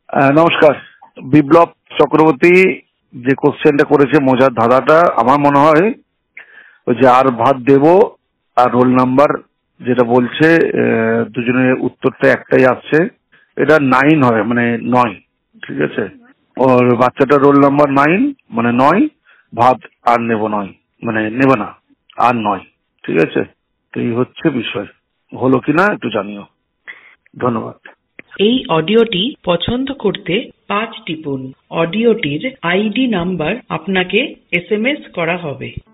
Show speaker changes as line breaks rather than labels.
নমস্কার। বিপ্লব চক্রবর্তী যে কোশ্চেনটা করেছে মজার ধাঁধাটা, আমার মনে হয় ওই যে আর ভাত দেব আর রোল নাম্বার যেটা বলছে, দুজনের উত্তরটা একটাই আসছে। এটা 9 হবে, মানে 9। ঠিক আছে, ওর বাচ্চাটার রোল নাম্বার 9, মানে 9। ভাত আর নেব 9, মানে নেবে না, আর 9। ঠিক আছে, তো এই হচ্ছে বিষয়। হলো কিনা একটু জানিও। ধন্যবাদ।
এই অডিওটি পছন্দ করতে 5 টিপুন। অডিওটির আইডি নাম্বার আপনাকে SMS করা হবে।